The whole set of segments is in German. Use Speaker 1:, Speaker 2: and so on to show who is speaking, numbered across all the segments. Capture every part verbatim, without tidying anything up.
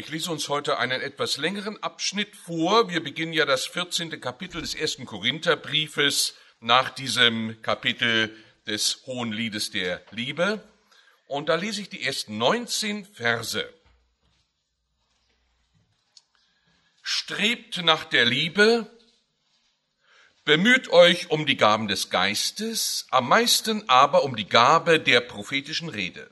Speaker 1: Ich lese uns heute einen etwas längeren Abschnitt vor. Wir beginnen ja das vierzehnte Kapitel des ersten Korintherbriefes nach diesem Kapitel des Hohenliedes der Liebe. Und da lese ich die ersten neunzehn Verse. Strebt nach der Liebe, bemüht euch um die Gaben des Geistes, am meisten aber um die Gabe der prophetischen Rede.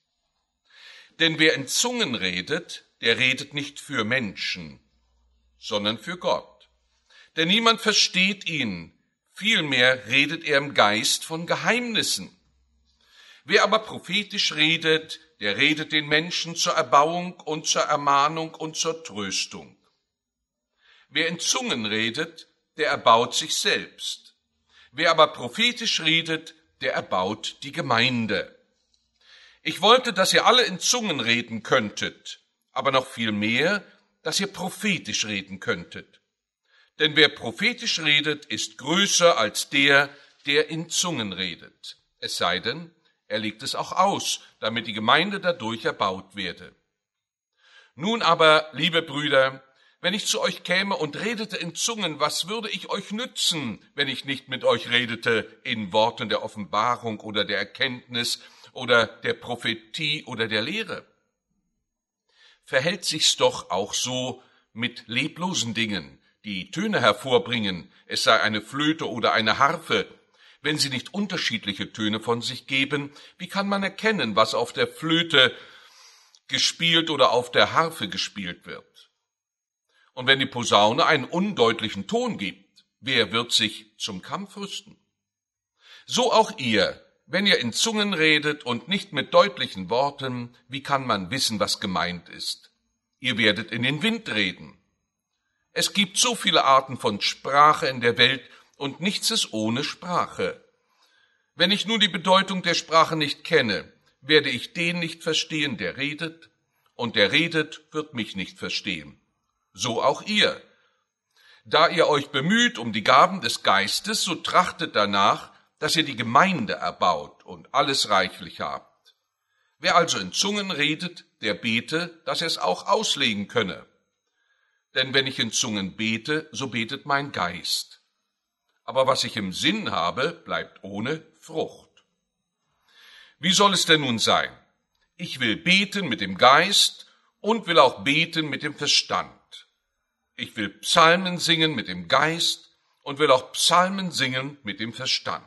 Speaker 1: Denn wer in Zungen redet, der redet nicht für Menschen, sondern für Gott. Denn niemand versteht ihn, vielmehr redet er im Geist von Geheimnissen. Wer aber prophetisch redet, der redet den Menschen zur Erbauung und zur Ermahnung und zur Tröstung. Wer in Zungen redet, der erbaut sich selbst. Wer aber prophetisch redet, der erbaut die Gemeinde. Ich wollte, dass ihr alle in Zungen reden könntet, aber noch viel mehr, dass ihr prophetisch reden könntet. Denn wer prophetisch redet, ist größer als der, der in Zungen redet. Es sei denn, er legt es auch aus, damit die Gemeinde dadurch erbaut werde. Nun aber, liebe Brüder, wenn ich zu euch käme und redete in Zungen, was würde ich euch nützen, wenn ich nicht mit euch redete in Worten der Offenbarung oder der Erkenntnis oder der Prophetie oder der Lehre? Verhält sich's doch auch so mit leblosen Dingen, die Töne hervorbringen, es sei eine Flöte oder eine Harfe. Wenn sie nicht unterschiedliche Töne von sich geben, wie kann man erkennen, was auf der Flöte gespielt oder auf der Harfe gespielt wird? Und wenn die Posaune einen undeutlichen Ton gibt, wer wird sich zum Kampf rüsten? So auch ihr, wenn ihr in Zungen redet und nicht mit deutlichen Worten, wie kann man wissen, was gemeint ist? Ihr werdet in den Wind reden. Es gibt so viele Arten von Sprache in der Welt und nichts ist ohne Sprache. Wenn ich nun die Bedeutung der Sprache nicht kenne, werde ich den nicht verstehen, der redet, und der redet, wird mich nicht verstehen. So auch ihr. Da ihr euch bemüht um die Gaben des Geistes, so trachtet danach, dass ihr die Gemeinde erbaut und alles reichlich habt. Wer also in Zungen redet, der bete, dass er es auch auslegen könne. Denn wenn ich in Zungen bete, so betet mein Geist. Aber was ich im Sinn habe, bleibt ohne Frucht. Wie soll es denn nun sein? Ich will beten mit dem Geist und will auch beten mit dem Verstand. Ich will Psalmen singen mit dem Geist und will auch Psalmen singen mit dem Verstand.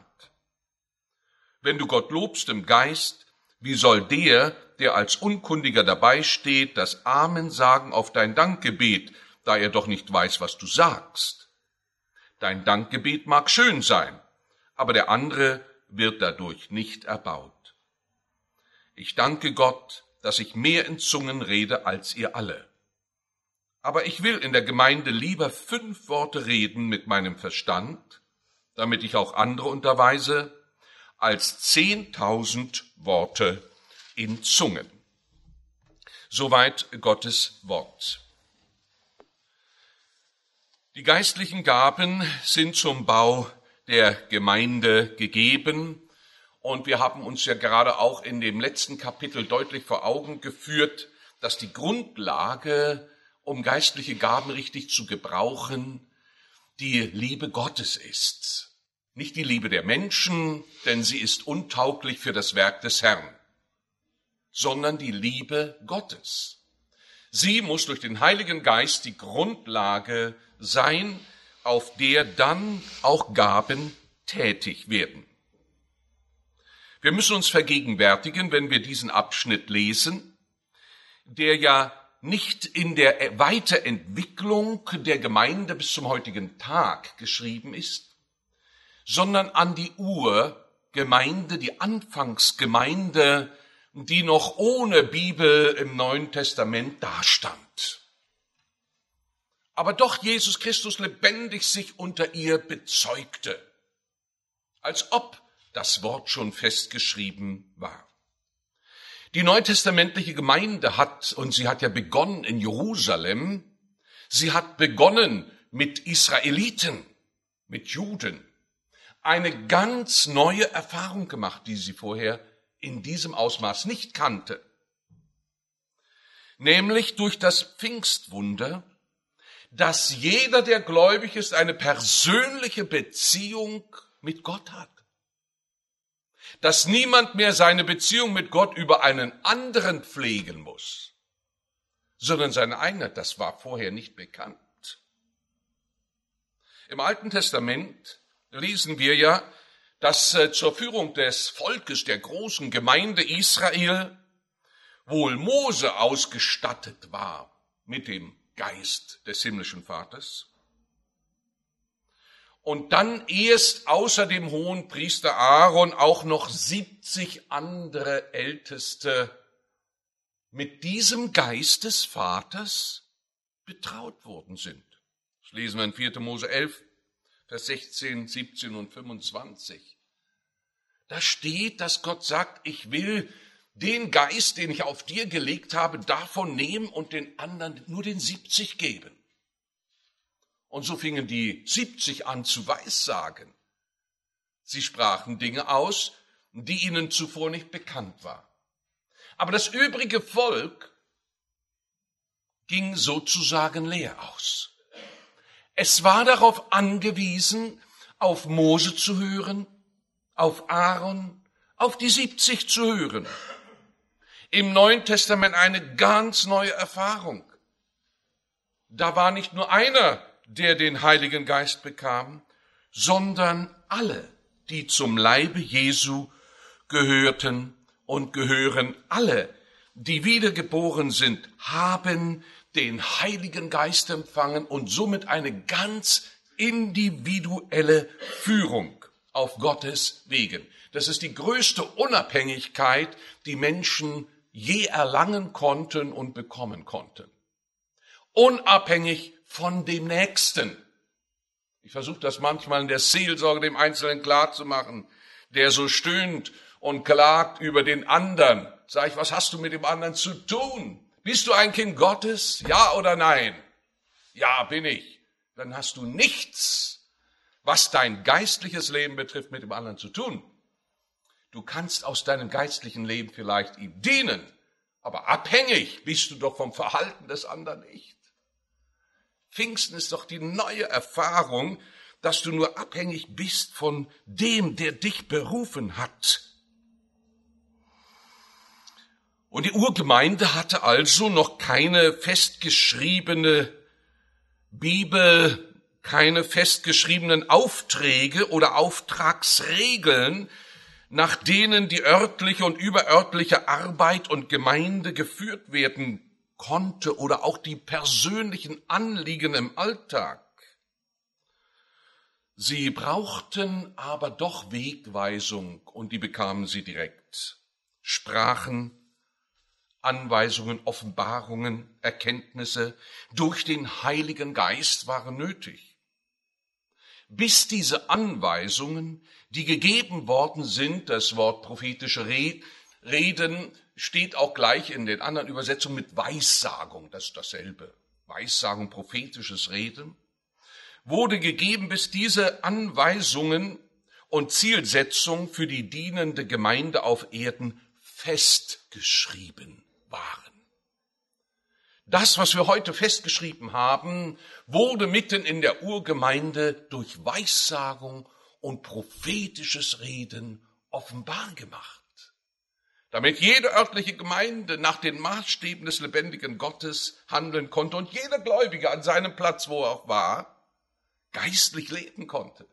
Speaker 1: Wenn du Gott lobst im Geist, wie soll der, der als Unkundiger dabei steht, das Amen sagen auf dein Dankgebet, da er doch nicht weiß, was du sagst? Dein Dankgebet mag schön sein, aber der andere wird dadurch nicht erbaut. Ich danke Gott, dass ich mehr in Zungen rede als ihr alle. Aber ich will in der Gemeinde lieber fünf Worte reden mit meinem Verstand, damit ich auch andere unterweise, als zehntausend Worte in Zungen. Soweit Gottes Wort. Die geistlichen Gaben sind zum Bau der Gemeinde gegeben und wir haben uns ja gerade auch in dem letzten Kapitel deutlich vor Augen geführt, dass die Grundlage, um geistliche Gaben richtig zu gebrauchen, die Liebe Gottes ist. Nicht die Liebe der Menschen, denn sie ist untauglich für das Werk des Herrn, sondern die Liebe Gottes. Sie muss durch den Heiligen Geist die Grundlage sein, auf der dann auch Gaben tätig werden. Wir müssen uns vergegenwärtigen, wenn wir diesen Abschnitt lesen, der ja nicht in der Weiterentwicklung der Gemeinde bis zum heutigen Tag geschrieben ist, sondern an die Urgemeinde, die Anfangsgemeinde, die noch ohne Bibel im Neuen Testament dastand. Aber doch Jesus Christus lebendig sich unter ihr bezeugte, als ob das Wort schon festgeschrieben war. Die neutestamentliche Gemeinde hat, und sie hat ja begonnen in Jerusalem, sie hat begonnen mit Israeliten, mit Juden, eine ganz neue Erfahrung gemacht, die sie vorher in diesem Ausmaß nicht kannte. nämlich durch das Pfingstwunder, dass jeder, der gläubig ist, eine persönliche Beziehung mit Gott hat. Dass niemand mehr seine Beziehung mit Gott über einen anderen pflegen muss, sondern seine eigene. Das war vorher nicht bekannt. Im Alten Testament lesen wir ja, dass äh, zur Führung des Volkes, der großen Gemeinde Israel, wohl Mose ausgestattet war mit dem Geist des himmlischen Vaters. Und dann erst außer dem hohen Priester Aaron auch noch siebzig andere Älteste mit diesem Geist des Vaters betraut worden sind. Das lesen wir in vierter Mose elf, Vers sechzehn, siebzehn und fünfundzwanzig. Da steht, dass Gott sagt, ich will den Geist, den ich auf dir gelegt habe, davon nehmen und den anderen nur den siebzig geben. Und so fingen die siebzig an zu weissagen. Sie sprachen Dinge aus, die ihnen zuvor nicht bekannt waren. Aber das übrige Volk ging sozusagen leer aus. Es war darauf angewiesen, auf Mose zu hören, auf Aaron, auf die siebzig zu hören. Im Neuen Testament eine ganz neue Erfahrung. Da war nicht nur einer, der den Heiligen Geist bekam, sondern alle, die zum Leibe Jesu gehörten und gehören, alle, die wiedergeboren sind, haben den Heiligen Geist empfangen und somit eine ganz individuelle Führung auf Gottes Wegen. Das ist die größte Unabhängigkeit, die Menschen je erlangen konnten und bekommen konnten. Unabhängig von dem Nächsten. Ich versuche das manchmal in der Seelsorge dem Einzelnen klarzumachen, der so stöhnt und klagt über den anderen. Sag ich, was hast du mit dem anderen zu tun? Bist du ein Kind Gottes? Ja oder nein? Ja, bin ich. Dann hast du nichts, was dein geistliches Leben betrifft, mit dem anderen zu tun. Du kannst aus deinem geistlichen Leben vielleicht ihm dienen, aber abhängig bist du doch vom Verhalten des anderen nicht. Pfingsten ist doch die neue Erfahrung, dass du nur abhängig bist von dem, der dich berufen hat. Und die Urgemeinde hatte also noch keine festgeschriebene Bibel, keine festgeschriebenen Aufträge oder Auftragsregeln, nach denen die örtliche und überörtliche Arbeit und Gemeinde geführt werden konnte oder auch die persönlichen Anliegen im Alltag. Sie brauchten aber doch Wegweisung und die bekamen sie direkt. Sprachen, Anweisungen, Offenbarungen, Erkenntnisse durch den Heiligen Geist waren nötig. Bis diese Anweisungen, die gegeben worden sind, das Wort prophetische Reden steht auch gleich in den anderen Übersetzungen mit Weissagung, das ist dasselbe. Weissagung, prophetisches Reden, wurde gegeben, bis diese Anweisungen und Zielsetzung für die dienende Gemeinde auf Erden festgeschrieben waren. Das, was wir heute festgeschrieben haben, wurde mitten in der Urgemeinde durch Weissagung und prophetisches Reden offenbar gemacht, damit jede örtliche Gemeinde nach den Maßstäben des lebendigen Gottes handeln konnte und jeder Gläubige an seinem Platz, wo er auch war, geistlich leben konnte.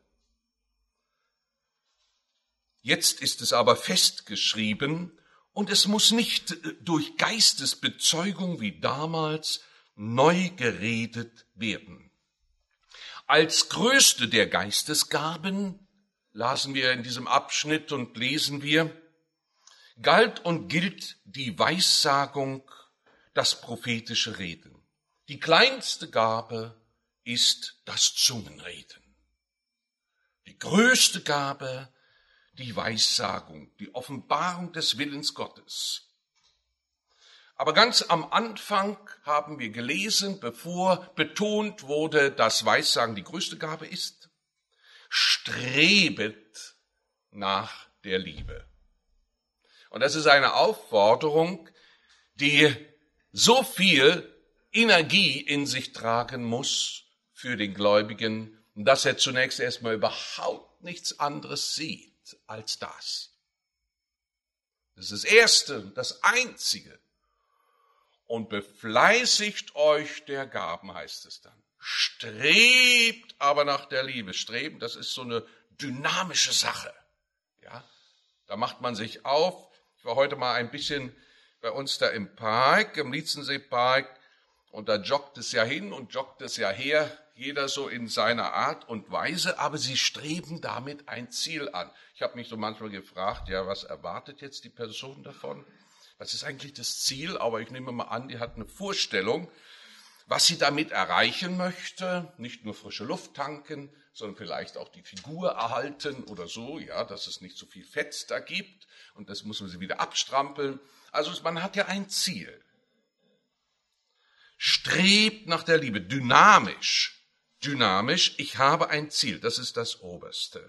Speaker 1: Jetzt ist es aber festgeschrieben und es muss nicht durch Geistesbezeugung wie damals neu geredet werden. Als größte der Geistesgaben, lasen wir in diesem Abschnitt und lesen wir, galt und gilt die Weissagung, das prophetische Reden. Die kleinste Gabe ist das Zungenreden. Die größte Gabe, die Weissagung, die Offenbarung des Willens Gottes. Aber ganz am Anfang haben wir gelesen, bevor betont wurde, dass Weissagen die größte Gabe ist, strebet nach der Liebe. Und das ist eine Aufforderung, die so viel Energie in sich tragen muss für den Gläubigen, dass er zunächst erstmal überhaupt nichts anderes sieht als das. Das ist das Erste, das Einzige. Und befleißigt euch der Gaben, heißt es dann. Strebt aber nach der Liebe. Streben, das ist so eine dynamische Sache. Ja, da macht man sich auf. Ich war heute mal ein bisschen bei uns da im Park, im Lietzensee-Park, und da joggt es ja hin und joggt es ja her, jeder so in seiner Art und Weise, aber sie streben damit ein Ziel an. Ich habe mich so manchmal gefragt, ja, was erwartet jetzt die Person davon? Was ist eigentlich das Ziel? Aber ich nehme mal an, die hat eine Vorstellung, was sie damit erreichen möchte. Nicht nur frische Luft tanken, sondern vielleicht auch die Figur erhalten oder so, ja, dass es nicht so viel Fett da gibt und das muss man sie wieder abstrampeln. Also man hat ja ein Ziel. Strebt nach der Liebe, dynamisch, dynamisch, ich habe ein Ziel, das ist das Oberste.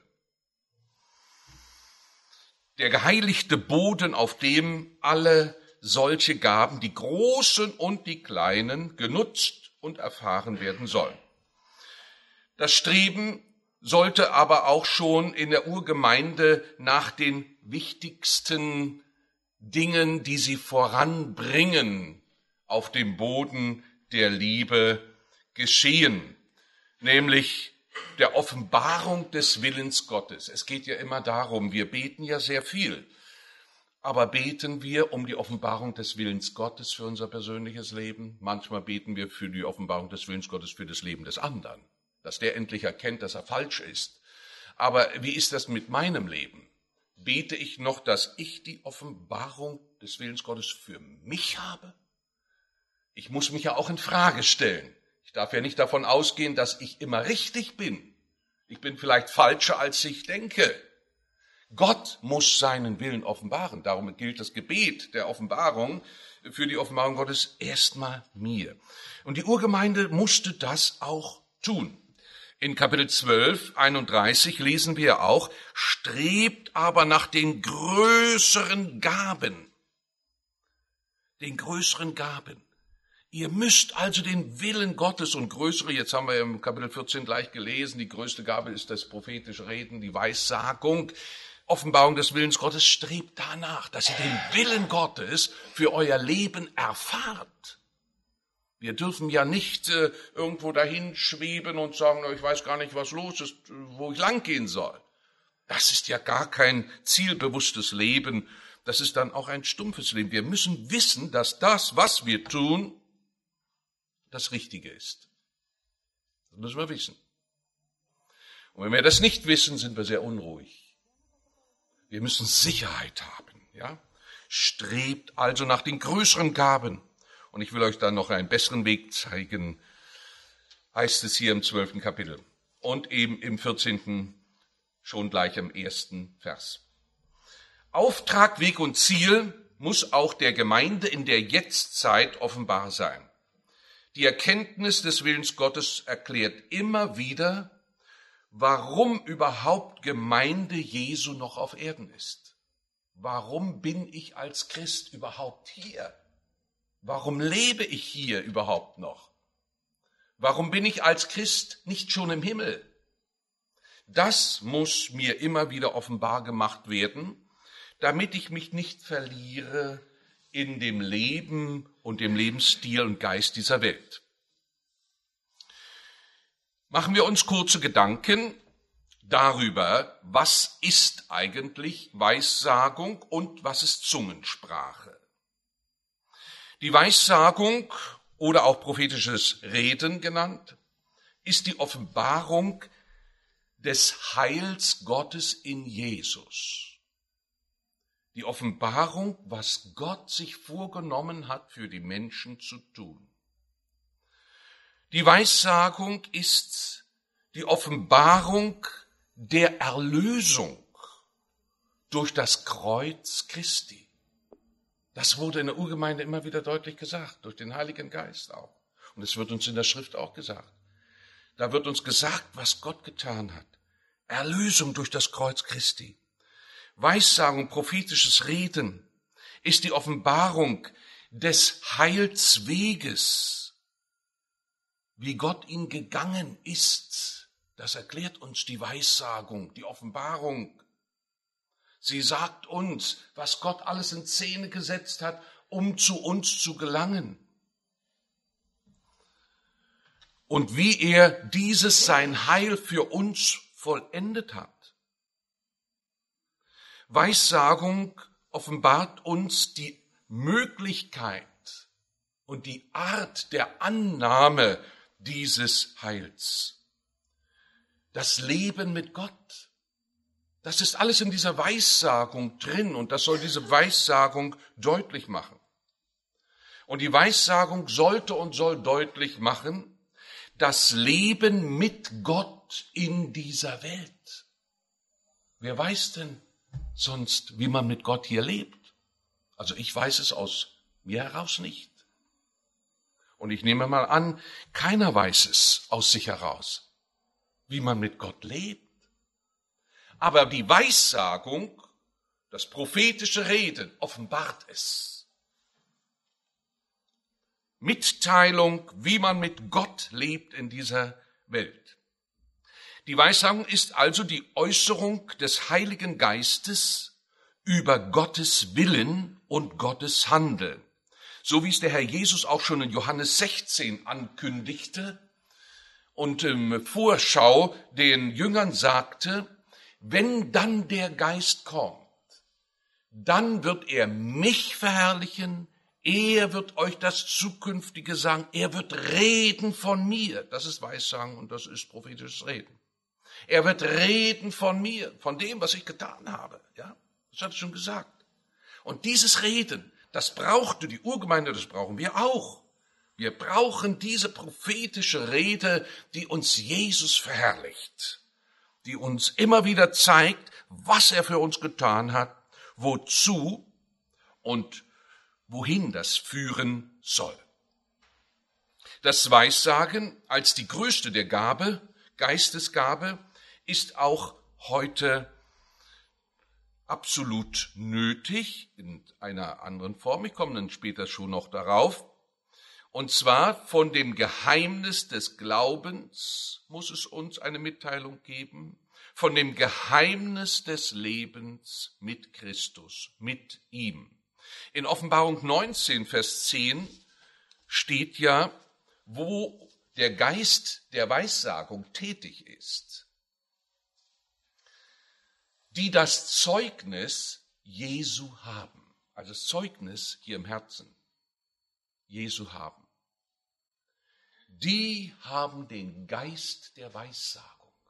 Speaker 1: Der geheiligte Boden, auf dem alle solche Gaben, die großen und die kleinen, genutzt und erfahren werden sollen. Das Streben sollte aber auch schon in der Urgemeinde nach den wichtigsten Dingen, die sie voranbringen, auf dem Boden der Liebe geschehen, nämlich der Offenbarung des Willens Gottes. Es geht ja immer darum, wir beten ja sehr viel, aber beten wir um die Offenbarung des Willens Gottes für unser persönliches Leben? Manchmal beten wir für die Offenbarung des Willens Gottes für das Leben des anderen, dass der endlich erkennt, dass er falsch ist. Aber wie ist das mit meinem Leben? Bete ich noch, dass ich die Offenbarung des Willens Gottes für mich habe? Ich muss mich ja auch in Frage stellen. Ich darf ja nicht davon ausgehen, dass ich immer richtig bin. Ich bin vielleicht falscher, als ich denke. Gott muss seinen Willen offenbaren. Darum gilt das Gebet der Offenbarung für die Offenbarung Gottes erstmal mir. Und die Urgemeinde musste das auch tun. In Kapitel zwölf, einunddreißig lesen wir auch, strebt aber nach den größeren Gaben. Den größeren Gaben. Ihr müsst also den Willen Gottes und größere, jetzt haben wir im Kapitel vierzehn gleich gelesen, die größte Gabe ist das prophetische Reden, die Weissagung, Offenbarung des Willens Gottes, strebt danach, dass ihr den Willen Gottes für euer Leben erfahrt. Wir dürfen ja nicht äh, irgendwo dahin schweben und sagen, ich weiß gar nicht, was los ist, wo ich lang gehen soll. Das ist ja gar kein zielbewusstes Leben, das ist dann auch ein stumpfes Leben. Wir müssen wissen, dass das, was wir tun, das Richtige ist. Das müssen wir wissen. Und wenn wir das nicht wissen, sind wir sehr unruhig. Wir müssen Sicherheit haben. Ja? Strebt also nach den größeren Gaben. Und ich will euch dann noch einen besseren Weg zeigen, heißt es hier im zwölften Kapitel. Und eben im vierzehnten schon gleich im ersten Vers. Auftrag, Weg und Ziel muss auch der Gemeinde in der Jetztzeit offenbar sein. Die Erkenntnis des Willens Gottes erklärt immer wieder, warum überhaupt Gemeinde Jesu noch auf Erden ist. Warum bin ich als Christ überhaupt hier? Warum lebe ich hier überhaupt noch? Warum bin ich als Christ nicht schon im Himmel? Das muss mir immer wieder offenbar gemacht werden, damit ich mich nicht verliere in dem Leben und dem Lebensstil und Geist dieser Welt. Machen wir uns kurze Gedanken darüber, was ist eigentlich Weissagung und was ist Zungensprache. Die Weissagung oder auch prophetisches Reden genannt, ist die Offenbarung des Heils Gottes in Jesus. Die Offenbarung, was Gott sich vorgenommen hat, für die Menschen zu tun. Die Weissagung ist die Offenbarung der Erlösung durch das Kreuz Christi. Das wurde in der Urgemeinde immer wieder deutlich gesagt, durch den Heiligen Geist auch. Und es wird uns in der Schrift auch gesagt. Da wird uns gesagt, was Gott getan hat. Erlösung durch das Kreuz Christi. Weissagung, prophetisches Reden ist die Offenbarung des Heilsweges, wie Gott ihn gegangen ist. Das erklärt uns die Weissagung, die Offenbarung. Sie sagt uns, was Gott alles in Szene gesetzt hat, um zu uns zu gelangen. Und wie er dieses sein Heil für uns vollendet hat. Weissagung offenbart uns die Möglichkeit und die Art der Annahme dieses Heils. Das Leben mit Gott. Das ist alles in dieser Weissagung drin und das soll diese Weissagung deutlich machen. Und die Weissagung sollte und soll deutlich machen, das Leben mit Gott in dieser Welt. Wer weiß denn sonst, wie man mit Gott hier lebt? Also ich weiß es aus mir heraus nicht. Und ich nehme mal an, keiner weiß es aus sich heraus, wie man mit Gott lebt. Aber die Weissagung, das prophetische Reden, offenbart es. Mitteilung, wie man mit Gott lebt in dieser Welt. Die Weissagung ist also die Äußerung des Heiligen Geistes über Gottes Willen und Gottes Handeln. So wie es der Herr Jesus auch schon in Johannes sechzehn ankündigte und im Vorschau den Jüngern sagte, wenn dann der Geist kommt, dann wird er mich verherrlichen, er wird euch das Zukünftige sagen, er wird reden von mir. Das ist Weissagen und das ist prophetisches Reden. Er wird reden von mir, von dem, was ich getan habe. Ja, das hat er schon gesagt. Und dieses Reden, das brauchte die Urgemeinde, das brauchen wir auch. Wir brauchen diese prophetische Rede, die uns Jesus verherrlicht, die uns immer wieder zeigt, was er für uns getan hat, wozu und wohin das führen soll. Das Weissagen als die größte der Gabe, Geistesgabe, ist auch heute absolut nötig, in einer anderen Form. Ich komme dann später schon noch darauf. Und zwar von dem Geheimnis des Glaubens muss es uns eine Mitteilung geben, von dem Geheimnis des Lebens mit Christus, mit ihm. In Offenbarung neunzehn, Vers zehn steht ja, wo der Geist der Weissagung tätig ist, die das Zeugnis Jesu haben, also das Zeugnis hier im Herzen Jesu haben. Die haben den Geist der Weissagung.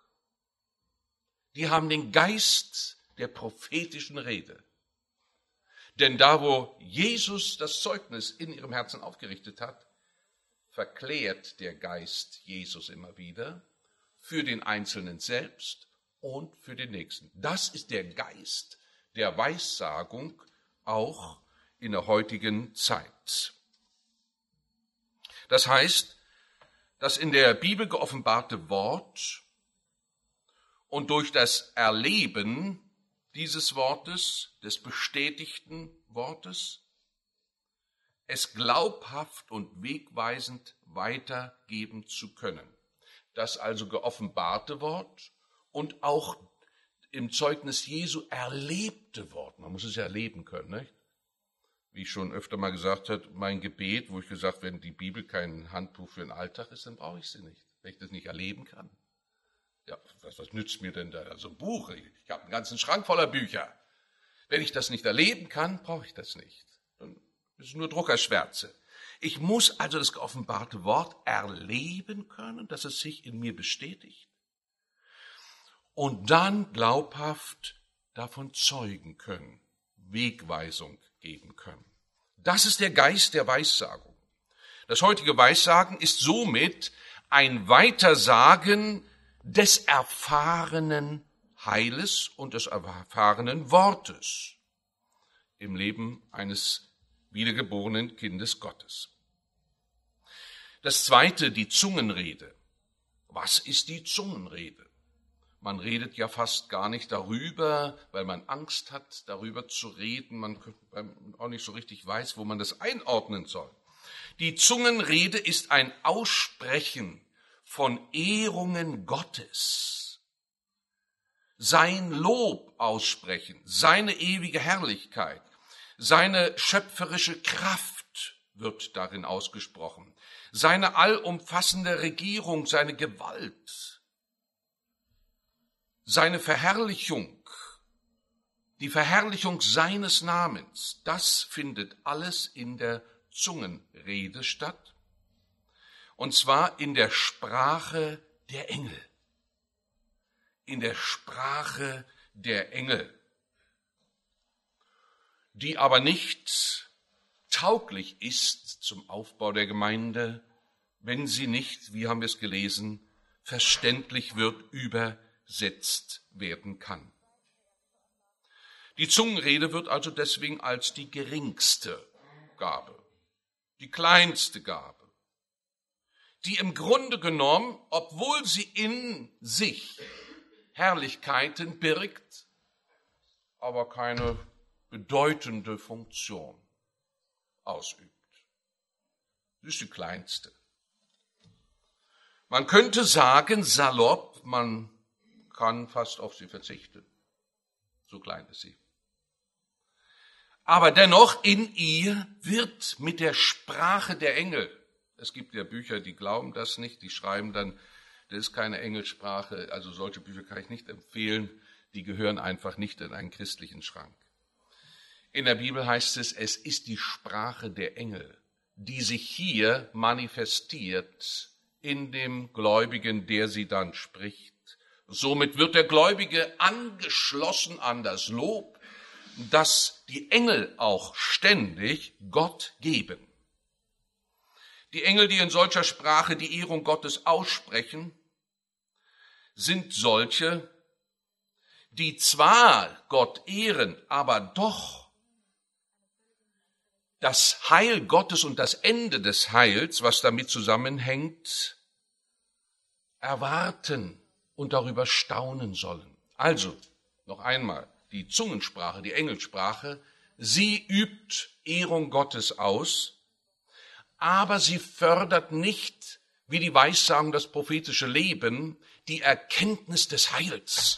Speaker 1: Die haben den Geist der prophetischen Rede. Denn da, wo Jesus das Zeugnis in ihrem Herzen aufgerichtet hat, verklärt der Geist Jesus immer wieder für den Einzelnen selbst und für den Nächsten. Das ist der Geist der Weissagung auch in der heutigen Zeit. Das heißt, das in der Bibel geoffenbarte Wort und durch das Erleben dieses Wortes, des bestätigten Wortes, es glaubhaft und wegweisend weitergeben zu können. Das also geoffenbarte Wort und auch im Zeugnis Jesu erlebte Wort. Man muss es ja erleben können, nicht? Wie ich schon öfter mal gesagt habe, mein Gebet, wo ich gesagt habe, wenn die Bibel kein Handbuch für den Alltag ist, dann brauche ich sie nicht, wenn ich das nicht erleben kann. Ja, was, was nützt mir denn da also ein Buch? Ich habe einen ganzen Schrank voller Bücher. Wenn ich das nicht erleben kann, brauche ich das nicht. Dann ist es nur Druckerschwärze. Ich muss also das geoffenbarte Wort erleben können, dass es sich in mir bestätigt. Und dann glaubhaft davon zeugen können, Wegweisung geben können. Das ist der Geist der Weissagung. Das heutige Weissagen ist somit ein Weitersagen des erfahrenen Heiles und des erfahrenen Wortes im Leben eines wiedergeborenen Kindes Gottes. Das zweite, die Zungenrede. Was ist die Zungenrede? Man redet ja fast gar nicht darüber, weil man Angst hat, darüber zu reden. Man auch nicht so richtig weiß, wo man das einordnen soll. Die Zungenrede ist ein Aussprechen von Ehrungen Gottes. Sein Lob aussprechen, seine ewige Herrlichkeit, seine schöpferische Kraft wird darin ausgesprochen, seine allumfassende Regierung, seine Gewalt, seine Verherrlichung, die Verherrlichung seines Namens, das findet alles in der Zungenrede statt, und zwar in der Sprache der Engel. In der Sprache der Engel, die aber nicht tauglich ist zum Aufbau der Gemeinde, wenn sie nicht, wie haben wir es gelesen, verständlich wird, übersetzt werden kann. Die Zungenrede wird also deswegen als die geringste Gabe, die kleinste Gabe, die im Grunde genommen, obwohl sie in sich Herrlichkeiten birgt, aber keine bedeutende Funktion ausübt. Sie ist die kleinste. Man könnte sagen, salopp, man kann fast auf sie verzichten. So klein ist sie. Aber dennoch in ihr wird mit der Sprache der Engel, es gibt ja Bücher, die glauben das nicht, die schreiben dann, das ist keine Engelsprache, also solche Bücher kann ich nicht empfehlen, die gehören einfach nicht in einen christlichen Schrank. In der Bibel heißt es, es ist die Sprache der Engel, die sich hier manifestiert in dem Gläubigen, der sie dann spricht. Somit wird der Gläubige angeschlossen an das Lob, das die Engel auch ständig Gott geben. Die Engel, die in solcher Sprache die Ehrung Gottes aussprechen, sind solche, die zwar Gott ehren, aber doch das Heil Gottes und das Ende des Heils, was damit zusammenhängt, erwarten und darüber staunen sollen. Also, noch einmal, die Zungensprache, die Engelsprache, sie übt Ehrung Gottes aus, aber sie fördert nicht, wie die Weissagung, das prophetische Leben, die Erkenntnis des Heils.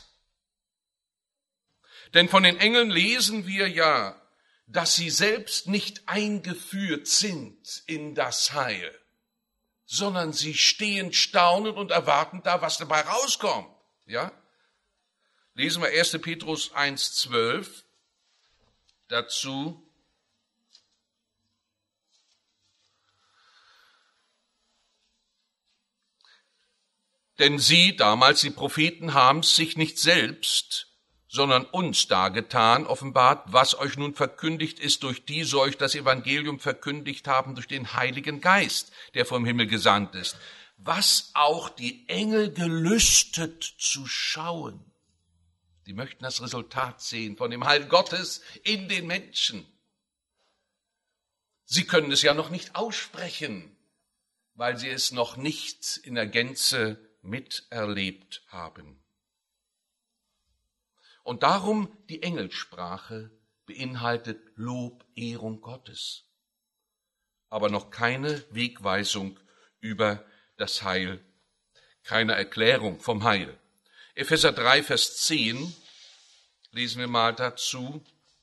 Speaker 1: Denn von den Engeln lesen wir ja, dass sie selbst nicht eingeführt sind in das Heil, sondern sie stehen staunend und erwarten da, was dabei rauskommt. Ja? Lesen wir erster Petrus eins zwölf dazu. Denn sie, damals die Propheten, haben es sich nicht selbst, sondern uns dargetan, offenbart, was euch nun verkündigt ist, durch die so euch das Evangelium verkündigt haben, durch den Heiligen Geist, der vom Himmel gesandt ist, was auch die Engel gelüstet zu schauen. Die möchten das Resultat sehen von dem Heil Gottes in den Menschen. Sie können es ja noch nicht aussprechen, weil sie es noch nicht in der Gänze miterlebt haben. Und darum die Engelsprache beinhaltet Lob, Ehrung Gottes, aber noch keine Wegweisung über das Heil, keine Erklärung vom Heil. Epheser drei, Vers zehn, lesen wir mal dazu.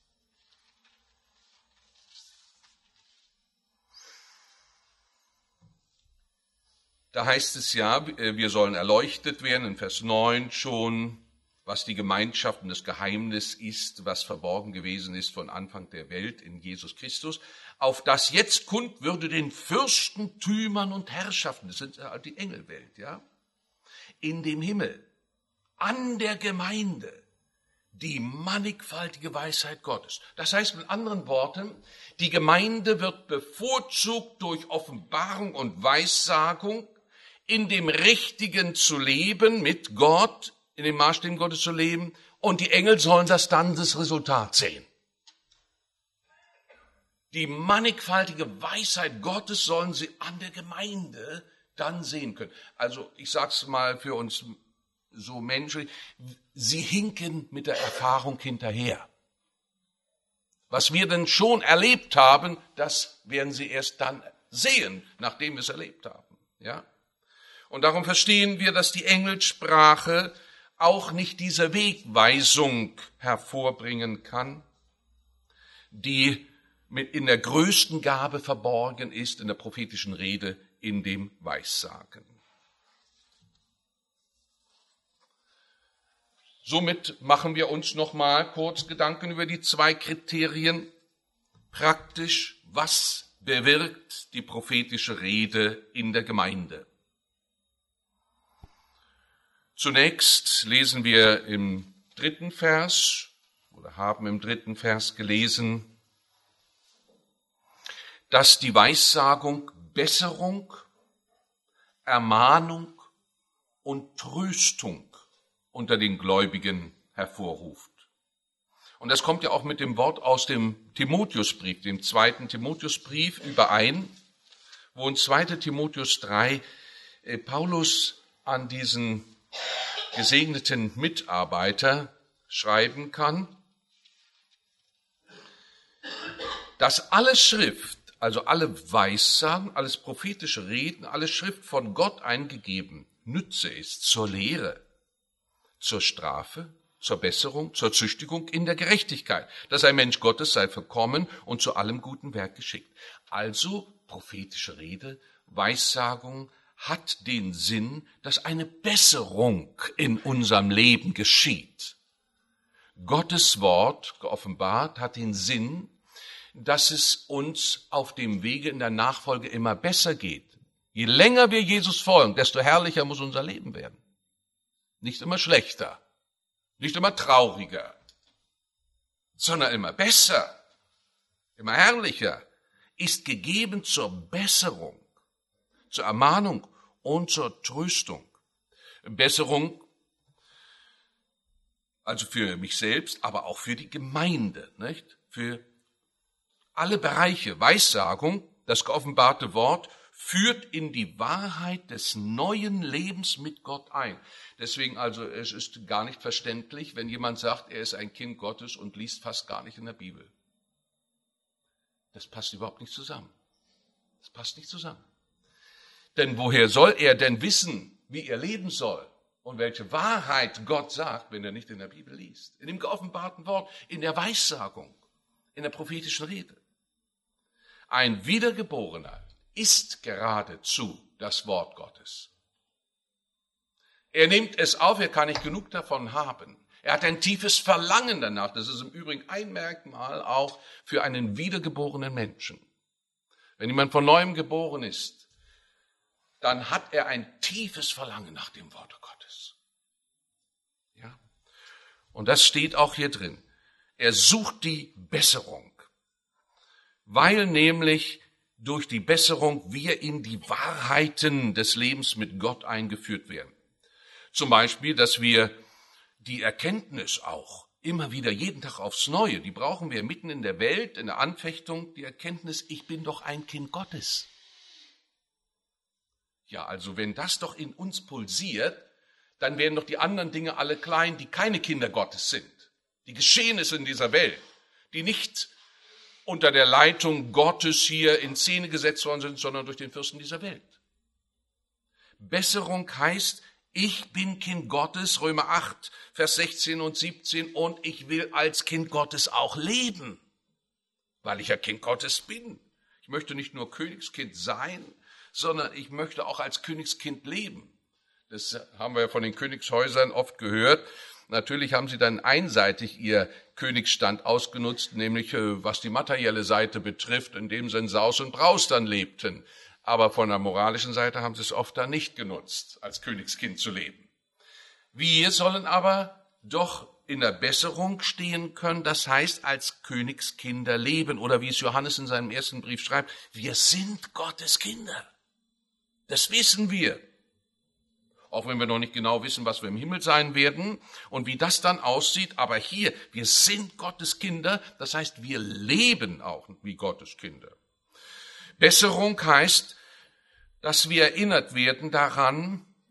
Speaker 1: Da heißt es ja, wir sollen erleuchtet werden, in Vers neun schon, was die Gemeinschaft und das Geheimnis ist, was verborgen gewesen ist von Anfang der Welt in Jesus Christus, auf das jetzt kund würde den Fürstentümern und Herrschaften, das sind ja die Engelwelt, ja, in dem Himmel, an der Gemeinde, die mannigfaltige Weisheit Gottes. Das heißt mit anderen Worten, die Gemeinde wird bevorzugt durch Offenbarung und Weissagung, in dem Richtigen zu leben, mit Gott, in den Maßstäben Gottes zu leben, und die Engel sollen das dann das Resultat sehen. Die mannigfaltige Weisheit Gottes sollen sie an der Gemeinde dann sehen können. Also ich sage es mal für uns so menschlich, sie hinken mit der Erfahrung hinterher. Was wir denn schon erlebt haben, das werden sie erst dann sehen, nachdem wir es erlebt haben. Ja? Und darum verstehen wir, dass die Engelssprache auch nicht diese Wegweisung hervorbringen kann, die in der größten Gabe verborgen ist, in der prophetischen Rede, in dem Weissagen. Somit machen wir uns noch mal kurz Gedanken über die zwei Kriterien. Praktisch, was bewirkt die prophetische Rede in der Gemeinde? Zunächst lesen wir im dritten Vers oder haben im dritten Vers gelesen, dass die Weissagung Besserung, Ermahnung und Tröstung unter den Gläubigen hervorruft. Und das kommt ja auch mit dem Wort aus dem Timotheusbrief, dem zweiten Timotheusbrief, überein, wo in zweiter Timotheus drei äh, Paulus an diesen gesegneten Mitarbeiter schreiben kann, dass alle Schrift, also alle Weissagen, alles prophetische Reden, alle Schrift von Gott eingegeben, Nütze ist zur Lehre, zur Strafe, zur Besserung, zur Züchtigung in der Gerechtigkeit, dass ein Mensch Gottes sei vollkommen und zu allem guten Werk geschickt. Also prophetische Rede, Weissagung hat den Sinn, dass eine Besserung in unserem Leben geschieht. Gottes Wort, geoffenbart, hat den Sinn, dass es uns auf dem Wege in der Nachfolge immer besser geht. Je länger wir Jesus folgen, desto herrlicher muss unser Leben werden. Nicht immer schlechter, nicht immer trauriger, sondern immer besser, immer herrlicher, ist gegeben zur Besserung, zur Ermahnung und zur Tröstung. Besserung, also für mich selbst, aber auch für die Gemeinde, nicht? Für alle Bereiche. Weissagung, das geoffenbarte Wort, führt in die Wahrheit des neuen Lebens mit Gott ein. Deswegen also, es ist gar nicht verständlich, wenn jemand sagt, er ist ein Kind Gottes und liest fast gar nicht in der Bibel. Das passt überhaupt nicht zusammen. Das passt nicht zusammen. Denn woher soll er denn wissen, wie er leben soll und welche Wahrheit Gott sagt, wenn er nicht in der Bibel liest? In dem geoffenbarten Wort, in der Weissagung, in der prophetischen Rede. Ein Wiedergeborener ist geradezu das Wort Gottes. Er nimmt es auf, er kann nicht genug davon haben. Er hat ein tiefes Verlangen danach. Das ist im Übrigen ein Merkmal auch für einen wiedergeborenen Menschen. Wenn jemand von neuem geboren ist, dann hat er ein tiefes Verlangen nach dem Wort Gottes. Ja? Und das steht auch hier drin. Er sucht die Besserung, weil nämlich durch die Besserung wir in die Wahrheiten des Lebens mit Gott eingeführt werden. Zum Beispiel, dass wir die Erkenntnis auch immer wieder, jeden Tag aufs Neue, die brauchen wir mitten in der Welt, in der Anfechtung, die Erkenntnis, ich bin doch ein Kind Gottes. Ja, also wenn das doch in uns pulsiert, dann werden doch die anderen Dinge alle klein, die keine Kinder Gottes sind. Die Geschehnisse in dieser Welt, die nicht unter der Leitung Gottes hier in Szene gesetzt worden sind, sondern durch den Fürsten dieser Welt. Besserung heißt, ich bin Kind Gottes, Römer acht, Vers sechzehn und siebzehn, und ich will als Kind Gottes auch leben, weil ich ja Kind Gottes bin. Ich möchte nicht nur Königskind sein, sondern ich möchte auch als Königskind leben. Das haben wir ja von den Königshäusern oft gehört. Natürlich haben sie dann einseitig ihr Königsstand ausgenutzt, nämlich was die materielle Seite betrifft, indem sie in Saus und Braus dann lebten. Aber von der moralischen Seite haben sie es oft dann nicht genutzt, als Königskind zu leben. Wir sollen aber doch in der Besserung stehen können, das heißt als Königskinder leben. Oder wie es Johannes in seinem ersten Brief schreibt, wir sind Gottes Kinder. Das wissen wir. Auch wenn wir noch nicht genau wissen, was wir im Himmel sein werden und wie das dann aussieht. Aber hier, wir sind Gottes Kinder, das heißt, wir leben auch wie Gottes Kinder. Besserung heißt, dass wir erinnert werden daran,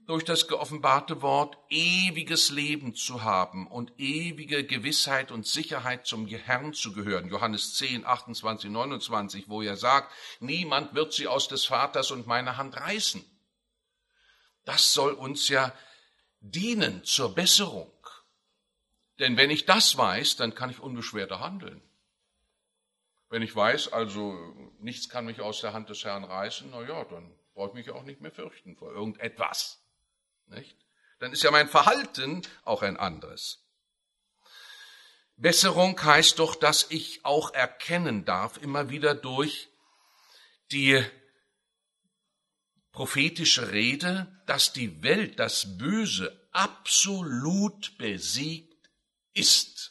Speaker 1: durch das geoffenbarte Wort ewiges Leben zu haben und ewige Gewissheit und Sicherheit zum Herrn zu gehören. Johannes zehn, achtundzwanzig, neunundzwanzig, wo er sagt, niemand wird sie aus des Vaters und meiner Hand reißen. Das soll uns ja dienen zur Besserung. Denn wenn ich das weiß, dann kann ich unbeschwerter handeln. Wenn ich weiß, also nichts kann mich aus der Hand des Herrn reißen, na ja, dann brauche ich mich auch nicht mehr fürchten vor irgendetwas. Nicht? Dann ist ja mein Verhalten auch ein anderes. Besserung heißt doch, dass ich auch erkennen darf, immer wieder durch die prophetische Rede, dass die Welt, das Böse absolut besiegt ist.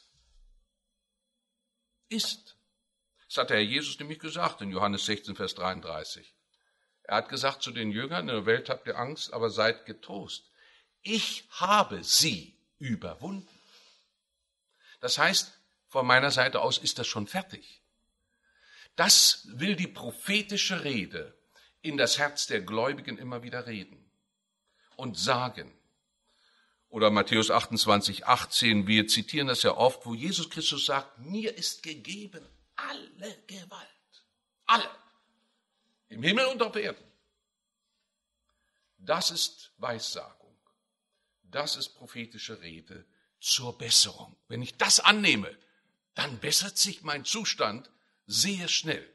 Speaker 1: Ist. Das hat der Herr Jesus nämlich gesagt in Johannes sechzehn, Vers dreiunddreißig. Er hat gesagt zu den Jüngern, in der Welt habt ihr Angst, aber seid getrost. Ich habe sie überwunden. Das heißt, von meiner Seite aus ist das schon fertig. Das will die prophetische Rede in das Herz der Gläubigen immer wieder reden und sagen. Oder Matthäus achtundzwanzig, achtzehn, wir zitieren das ja oft, wo Jesus Christus sagt, mir ist gegeben alle Gewalt. Alle. Im Himmel und auf Erden. Das ist Weissagung. Das ist prophetische Rede zur Besserung. Wenn ich das annehme, dann bessert sich mein Zustand sehr schnell.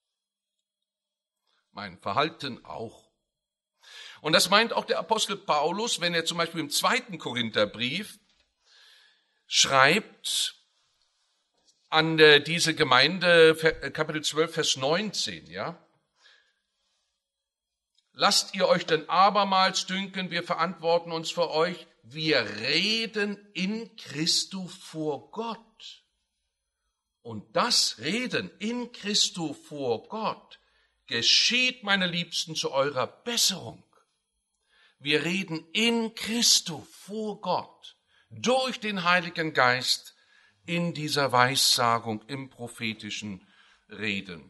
Speaker 1: Mein Verhalten auch. Und das meint auch der Apostel Paulus, wenn er zum Beispiel im zweiten Korintherbrief schreibt an diese Gemeinde, Kapitel zwölf, Vers neunzehn, ja. Lasst ihr euch denn abermals dünken, wir verantworten uns für euch, wir reden in Christo vor Gott. Und das Reden in Christo vor Gott geschieht, meine Liebsten, zu eurer Besserung. Wir reden in Christo vor Gott, durch den Heiligen Geist in dieser Weissagung, im prophetischen Reden.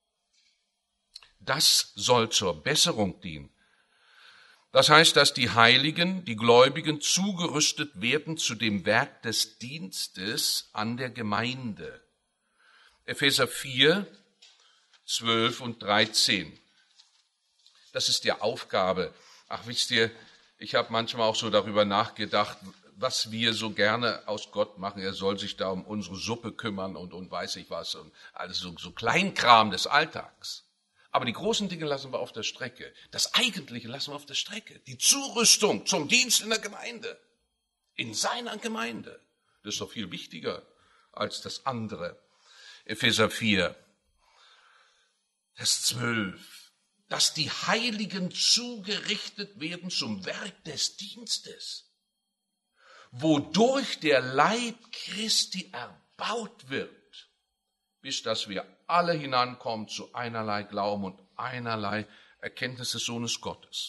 Speaker 1: Das soll zur Besserung dienen. Das heißt, dass die Heiligen, die Gläubigen zugerüstet werden zu dem Werk des Dienstes an der Gemeinde. Epheser vier, zwölf und dreizehn. Das ist die Aufgabe. Ach, wisst ihr, ich habe manchmal auch so darüber nachgedacht, was wir so gerne aus Gott machen. Er soll sich da um unsere Suppe kümmern und, und weiß ich was. Und alles so, so Kleinkram des Alltags. Aber die großen Dinge lassen wir auf der Strecke. Das Eigentliche lassen wir auf der Strecke. Die Zurüstung zum Dienst in der Gemeinde. In seiner Gemeinde. Das ist doch viel wichtiger als das andere. Epheser vier, Vers zwölf. Dass die Heiligen zugerichtet werden zum Werk des Dienstes. Wodurch der Leib Christi erbaut wird. Bis dass wir alle hinankommen zu einerlei Glauben und einerlei Erkenntnis des Sohnes Gottes.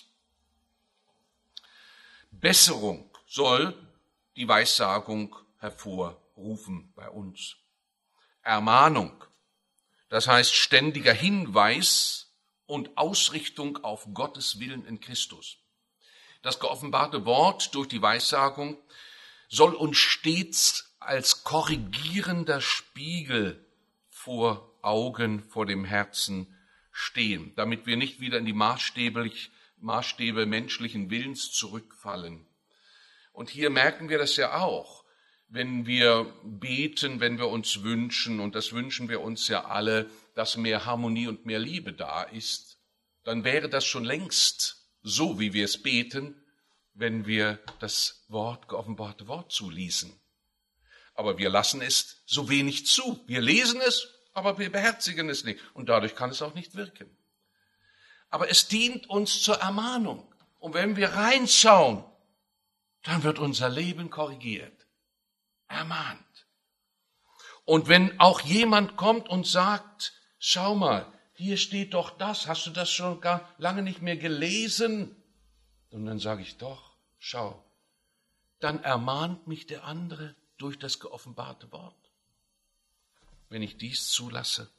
Speaker 1: Besserung soll die Weissagung hervorrufen bei uns. Ermahnung, das heißt ständiger Hinweis und Ausrichtung auf Gottes Willen in Christus. Das geoffenbarte Wort durch die Weissagung soll uns stets als korrigierender Spiegel vor Augen, vor dem Herzen stehen, damit wir nicht wieder in die Maßstäbe, Maßstäbe menschlichen Willens zurückfallen. Und hier merken wir das ja auch, wenn wir beten, wenn wir uns wünschen, und das wünschen wir uns ja alle, dass mehr Harmonie und mehr Liebe da ist, dann wäre das schon längst so, wie wir es beten, wenn wir das Wort, geoffenbarte Wort zuließen. Aber wir lassen es so wenig zu. Wir lesen es, aber wir beherzigen es nicht. Und dadurch kann es auch nicht wirken. Aber es dient uns zur Ermahnung. Und wenn wir reinschauen, dann wird unser Leben korrigiert, ermahnt. Und wenn auch jemand kommt und sagt, schau mal, hier steht doch das, hast du das schon gar lange nicht mehr gelesen? Und dann sage ich, doch, schau, dann ermahnt mich der andere durch das geoffenbarte Wort, wenn ich dies zulasse.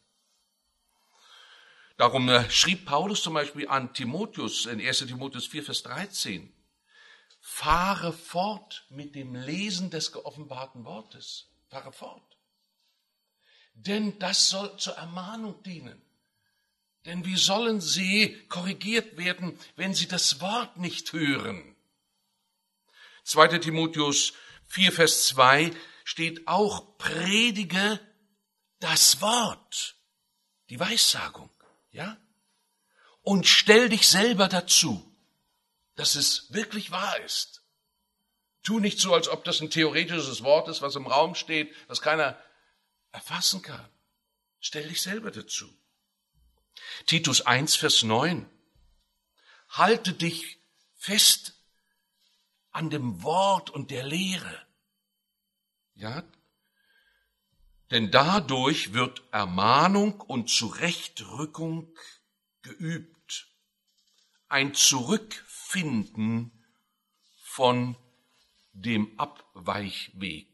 Speaker 1: Darum schrieb Paulus zum Beispiel an Timotheus in erster Timotheus vier, Vers dreizehn, fahre fort mit dem Lesen des geoffenbarten Wortes. Fahre fort. Denn das soll zur Ermahnung dienen. Denn wie sollen sie korrigiert werden, wenn sie das Wort nicht hören? zweiter Timotheus vier, Vers zwei steht auch, predige das Wort, die Weissagung, ja? Und stell dich selber dazu, dass es wirklich wahr ist. Tu nicht so, als ob das ein theoretisches Wort ist, was im Raum steht, was keiner erfassen kann. Stell dich selber dazu. Titus eins, Vers neun. Halte dich fest an dem Wort und der Lehre. Ja? Denn dadurch wird Ermahnung und Zurechtrückung geübt. Ein Zurückfinden von dem Abweichweg.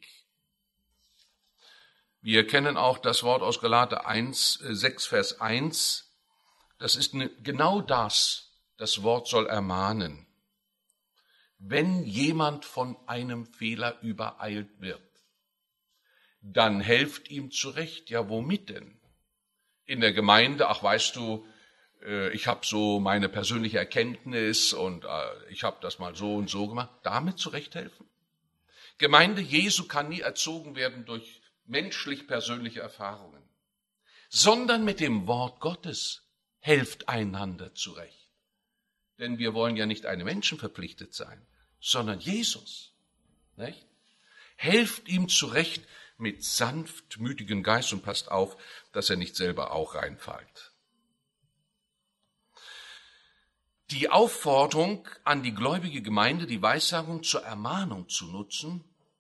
Speaker 1: Wir kennen auch das Wort aus Galater eins, sechs, Vers eins. Das ist genau das. Das Wort soll ermahnen. Wenn jemand von einem Fehler übereilt wird, dann helft ihm zurecht. Ja, womit denn? In der Gemeinde, ach weißt du, ich habe so meine persönliche Erkenntnis und ich habe das mal so und so gemacht. Damit zurechthelfen? Gemeinde Jesu kann nie erzogen werden durch menschlich persönliche Erfahrungen, sondern mit dem Wort Gottes helft einander zurecht. Denn wir wollen ja nicht einem Menschen verpflichtet sein, sondern Jesus. Nicht? Helft ihm zurecht mit sanftmütigem Geist und passt auf, dass er nicht selber auch reinfällt. Die Aufforderung an die gläubige Gemeinde, die Weissagung zur Ermahnung zu nutzen,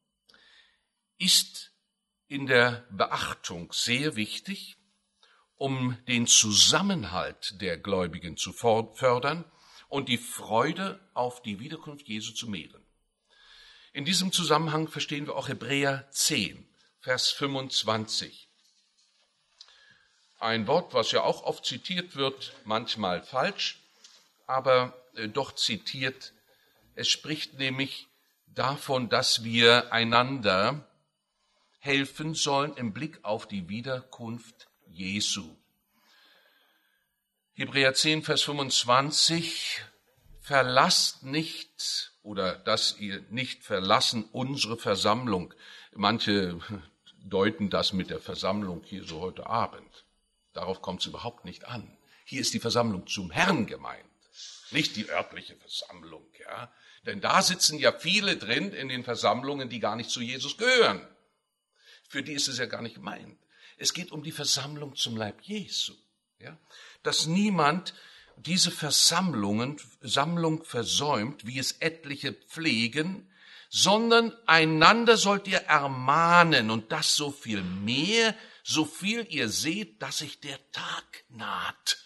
Speaker 1: ist in der Beachtung sehr wichtig, um den Zusammenhalt der Gläubigen zu fördern und die Freude auf die Wiederkunft Jesu zu mehren. In diesem Zusammenhang verstehen wir auch Hebräer zehn, Vers fünfundzwanzig. Ein Wort, was ja auch oft zitiert wird, manchmal falsch, aber doch zitiert. Es spricht nämlich davon, dass wir einander helfen sollen im Blick auf die Wiederkunft Jesu. Hebräer zehn, Vers fünfundzwanzig, verlasst nicht oder dass ihr nicht verlassen unsere Versammlung. Manche deuten das mit der Versammlung hier so heute Abend. Darauf kommt es überhaupt nicht an. Hier ist die Versammlung zum Herrn gemeint, nicht die örtliche Versammlung. Ja? Denn da sitzen ja viele drin in den Versammlungen, die gar nicht zu Jesus gehören. Für die ist es ja gar nicht gemeint. Es geht um die Versammlung zum Leib Jesu. Ja? Dass niemand diese Versammlungen, Sammlung versäumt, wie es etliche pflegen, sondern einander sollt ihr ermahnen und das so viel mehr, so viel ihr seht, dass sich der Tag naht.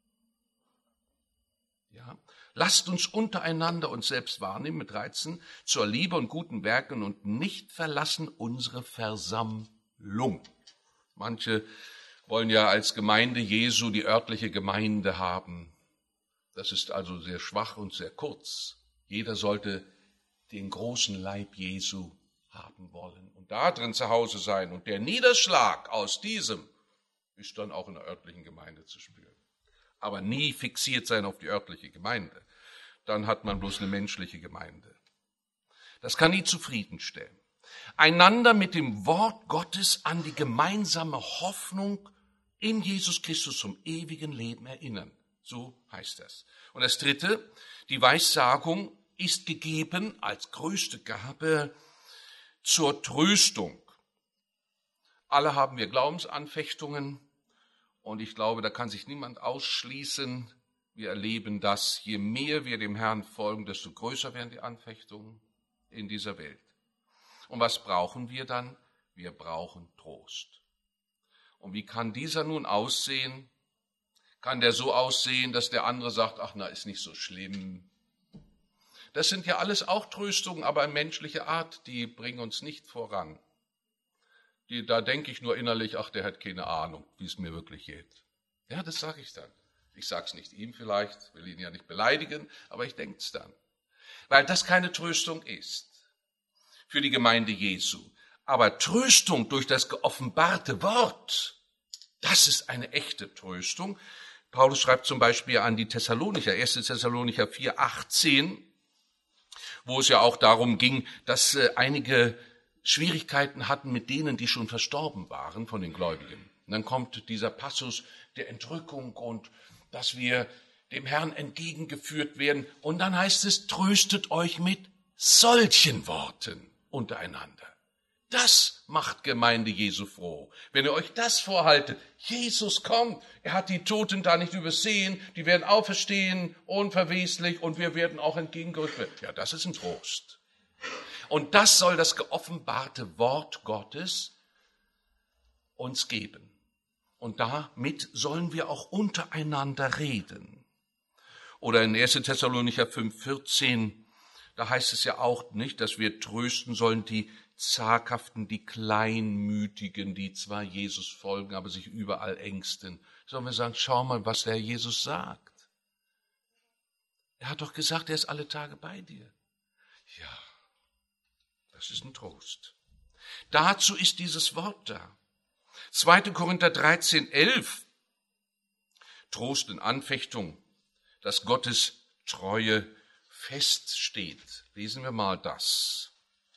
Speaker 1: Ja? Lasst uns untereinander uns selbst wahrnehmen mit Reizen zur Liebe und guten Werken und nicht verlassen unsere Versammlung. Manche wollen ja als Gemeinde Jesu die örtliche Gemeinde haben. Das ist also sehr schwach und sehr kurz. Jeder sollte den großen Leib Jesu haben wollen und da drin zu Hause sein. Und der Niederschlag aus diesem ist dann auch in der örtlichen Gemeinde zu spüren. Aber nie fixiert sein auf die örtliche Gemeinde. Dann hat man bloß eine menschliche Gemeinde. Das kann nie zufriedenstellen. Einander mit dem Wort Gottes an die gemeinsame Hoffnung in Jesus Christus zum ewigen Leben erinnern. So heißt das. Und das Dritte, die Weissagung ist gegeben als größte Gabe zur Tröstung. Alle haben wir Glaubensanfechtungen und ich glaube, da kann sich niemand ausschließen. Wir erleben das, je mehr wir dem Herrn folgen, desto größer werden die Anfechtungen in dieser Welt. Und was brauchen wir dann? Wir brauchen Trost. Und wie kann dieser nun aussehen? Kann der so aussehen, dass der andere sagt, ach na, ist nicht so schlimm. Das sind ja alles auch Tröstungen, aber in menschlicher Art, die bringen uns nicht voran. Die, da denke ich nur innerlich, ach, der hat keine Ahnung, wie es mir wirklich geht. Ja, das sage ich dann. Ich sage es nicht ihm vielleicht, will ihn ja nicht beleidigen, aber ich denke es dann. weil das keine Tröstung ist für die Gemeinde Jesu. Aber Tröstung durch das geoffenbarte Wort, das ist eine echte Tröstung. Paulus schreibt zum Beispiel an die Thessalonicher, erster Thessalonicher vier, achtzehn, wo es ja auch darum ging, dass äh, einige Schwierigkeiten hatten mit denen, die schon verstorben waren von den Gläubigen. Und dann kommt dieser Passus der Entrückung und dass wir dem Herrn entgegengeführt werden. Und dann heißt es, tröstet euch mit solchen Worten untereinander. Das macht Gemeinde Jesu froh. Wenn ihr euch das vorhaltet, Jesus kommt, er hat die Toten da nicht übersehen, die werden auferstehen, unverweslich und wir werden auch entgegengerückt werden. Ja, das ist ein Trost. Und das soll das geoffenbarte Wort Gottes uns geben. Und damit sollen wir auch untereinander reden. Oder in erster Thessalonicher fünf, vierzehn, da heißt es ja auch nicht, dass wir trösten sollen die Zaghaften, die Kleinmütigen, die zwar Jesus folgen, aber sich überall ängsten. Sollen wir sagen, schau mal, was der Jesus sagt. Er hat doch gesagt, er ist alle Tage bei dir. Ja, das ist ein Trost. Dazu ist dieses Wort da. zweiter Korinther dreizehn, elf. Trost in Anfechtung, dass Gottes Treue feststeht. Lesen wir mal das.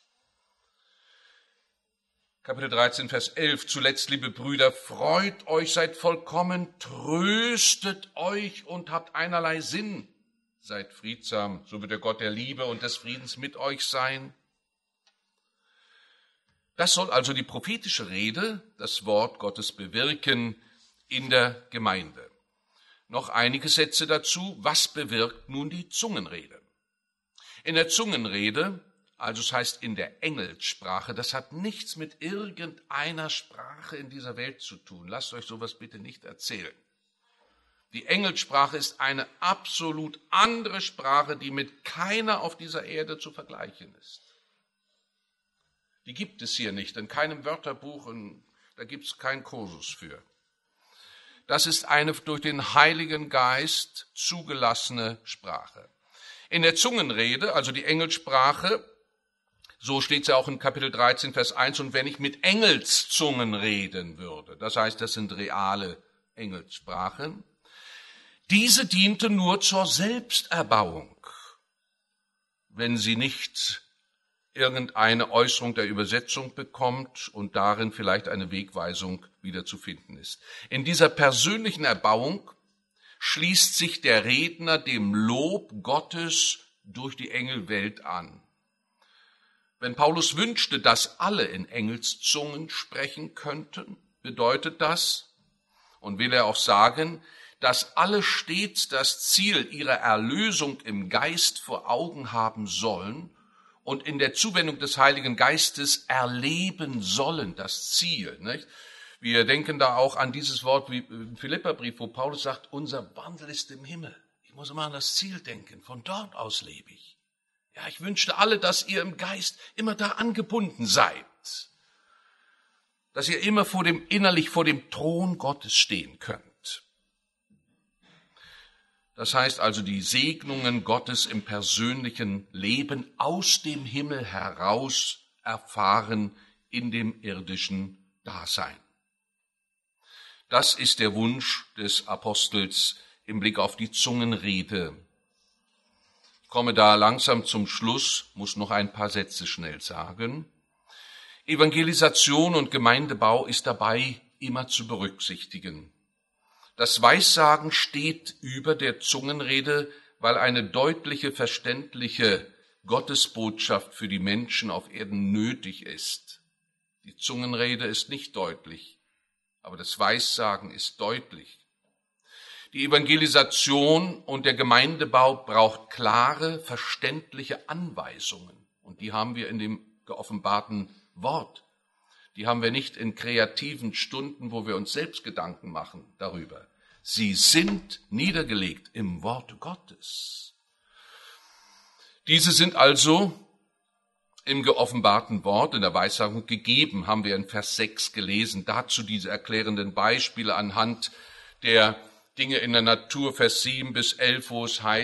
Speaker 1: Kapitel dreizehn, Vers elf. Zuletzt, liebe Brüder, freut euch, seid vollkommen, tröstet euch und habt einerlei Sinn. Seid friedsam, so wird der Gott der Liebe und des Friedens mit euch sein. Das soll also die prophetische Rede, das Wort Gottes bewirken in der Gemeinde. Noch einige Sätze dazu. Was bewirkt nun die Zungenrede? In der Zungenrede, also es heißt in der Engelssprache, das hat nichts mit irgendeiner Sprache in dieser Welt zu tun. Lasst euch sowas bitte nicht erzählen. Die Engelssprache ist eine absolut andere Sprache, die mit keiner auf dieser Erde zu vergleichen ist. Die gibt es hier nicht, in keinem Wörterbuch, und da gibt es keinen Kursus für. Das ist eine durch den Heiligen Geist zugelassene Sprache. In der Zungenrede, also die Engelssprache, so steht es ja auch in Kapitel dreizehn, Vers eins, und wenn ich mit Engelszungen reden würde, das heißt, das sind reale Engelssprachen, diese diente nur zur Selbsterbauung, wenn sie nicht irgendeine Äußerung der Übersetzung bekommt und darin vielleicht eine Wegweisung wieder zu finden ist. In dieser persönlichen Erbauung schließt sich der Redner dem Lob Gottes durch die Engelwelt an. Wenn Paulus wünschte, dass alle in Engelszungen sprechen könnten, bedeutet das, und will er auch sagen, dass alle stets das Ziel ihrer Erlösung im Geist vor Augen haben sollen und in der Zuwendung des Heiligen Geistes erleben sollen, das Ziel. Nicht? Wir denken da auch an dieses Wort wie im Philipperbrief, wo Paulus sagt, unser Wandel ist im Himmel. Ich muss immer an das Ziel denken, von dort aus lebe ich. Ja, ich wünschte alle, dass ihr im Geist immer da angebunden seid. Dass ihr immer vor dem, innerlich vor dem Thron Gottes stehen könnt. Das heißt also, die Segnungen Gottes im persönlichen Leben aus dem Himmel heraus erfahren in dem irdischen Dasein. Das ist der Wunsch des Apostels im Blick auf die Zungenrede. Ich komme da langsam zum Schluss, muss noch ein paar Sätze schnell sagen. Evangelisation und Gemeindebau ist dabei immer zu berücksichtigen. Das Weissagen steht über der Zungenrede, weil eine deutliche, verständliche Gottesbotschaft für die Menschen auf Erden nötig ist. Die Zungenrede ist nicht deutlich, aber das Weissagen ist deutlich. Die Evangelisation und der Gemeindebau braucht klare, verständliche Anweisungen. Und die haben wir in dem geoffenbarten Wort. Die haben wir nicht in kreativen Stunden, wo wir uns selbst Gedanken machen darüber. Sie sind niedergelegt im Wort Gottes. Diese sind also im geoffenbarten Wort, in der Weissagung gegeben, haben wir in Vers sechs gelesen. Dazu diese erklärenden Beispiele anhand der Dinge in der Natur, Vers sieben bis elf, wo es heißt,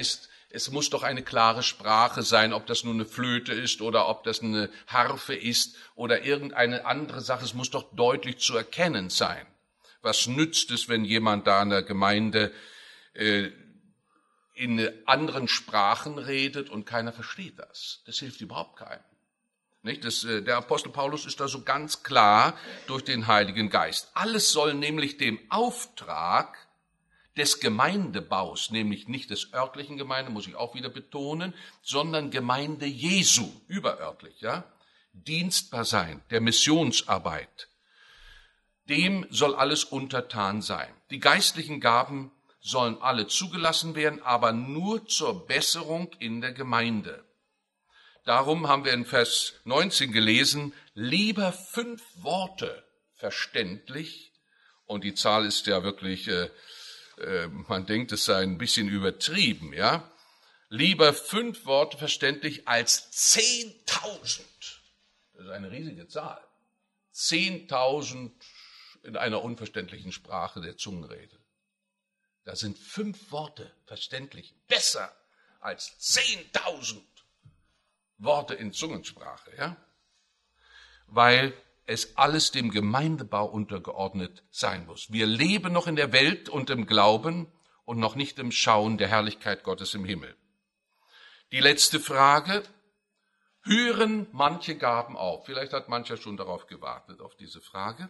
Speaker 1: Es muss doch eine klare Sprache sein, ob das nun eine Flöte ist oder ob das eine Harfe ist oder irgendeine andere Sache. Es muss doch deutlich zu erkennen sein. Was nützt es, wenn jemand da in der Gemeinde äh, in anderen Sprachen redet und keiner versteht das? Das hilft überhaupt keinem. Nicht? Das, äh, der Apostel Paulus ist da so ganz klar durch den Heiligen Geist. Alles soll nämlich dem Auftrag des Gemeindebaus, nämlich nicht des örtlichen Gemeinde, muss ich auch wieder betonen, sondern Gemeinde Jesu, überörtlich, ja, dienstbar sein, der Missionsarbeit. Dem soll alles untertan sein. Die geistlichen Gaben sollen alle zugelassen werden, aber nur zur Besserung in der Gemeinde. Darum haben wir in Vers neunzehn gelesen, lieber fünf Worte verständlich, und die Zahl ist ja wirklich, äh, äh, man denkt, es sei ein bisschen übertrieben, ja, lieber fünf Worte verständlich als zehntausend. Das ist eine riesige Zahl. Zehntausend in einer unverständlichen Sprache der Zungenrede. Da sind fünf Worte verständlich besser als zehntausend Worte in Zungensprache, ja? Weil es alles dem Gemeindebau untergeordnet sein muss. Wir leben noch in der Welt und im Glauben und noch nicht im Schauen der Herrlichkeit Gottes im Himmel. Die letzte Frage: Hören manche Gaben auf? Vielleicht hat mancher schon darauf gewartet, auf diese Frage.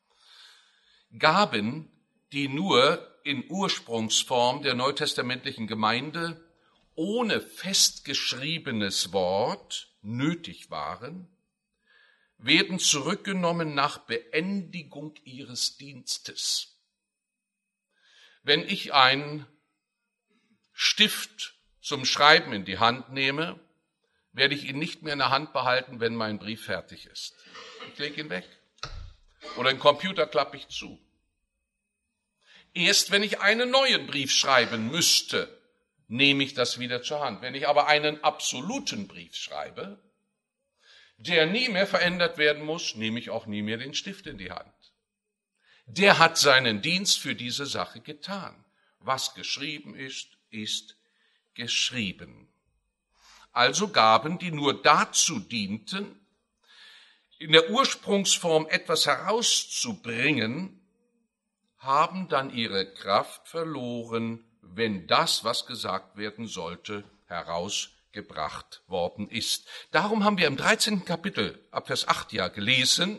Speaker 1: Gaben, die nur in Ursprungsform der neutestamentlichen Gemeinde ohne festgeschriebenes Wort nötig waren, werden zurückgenommen nach Beendigung ihres Dienstes. Wenn ich einen Stift zum Schreiben in die Hand nehme, werde ich ihn nicht mehr in der Hand behalten, wenn mein Brief fertig ist. Ich lege ihn weg. Oder den Computer klappe ich zu. Erst wenn ich einen neuen Brief schreiben müsste, nehme ich das wieder zur Hand. Wenn ich aber einen absoluten Brief schreibe, der nie mehr verändert werden muss, nehme ich auch nie mehr den Stift in die Hand. Der hat seinen Dienst für diese Sache getan. Was geschrieben ist, ist geschrieben. Also Gaben, die nur dazu dienten, in der Ursprungsform etwas herauszubringen, haben dann ihre Kraft verloren, wenn das, was gesagt werden sollte, herausgebracht worden ist. Darum haben wir im dreizehnten Kapitel ab Vers acht ja gelesen,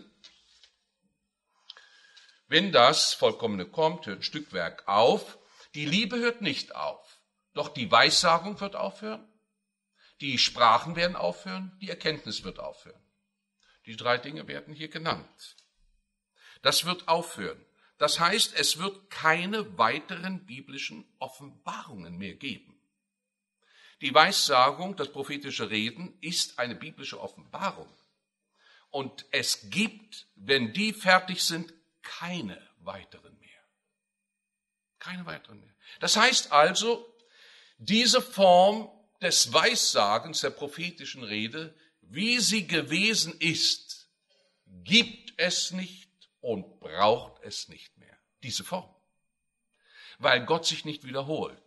Speaker 1: wenn das Vollkommene kommt, hört Stückwerk auf. Die Liebe hört nicht auf, doch die Weissagung wird aufhören, die Sprachen werden aufhören, die Erkenntnis wird aufhören. Die drei Dinge werden hier genannt. Das wird aufhören. Das heißt, es wird keine weiteren biblischen Offenbarungen mehr geben. Die Weissagung, das prophetische Reden, ist eine biblische Offenbarung. Und es gibt, wenn die fertig sind, keine weiteren mehr. Keine weiteren mehr. Das heißt also, diese Form des Weissagens, der prophetischen Rede, wie sie gewesen ist, gibt es nicht und braucht es nicht mehr. Diese Form. Weil Gott sich nicht wiederholt.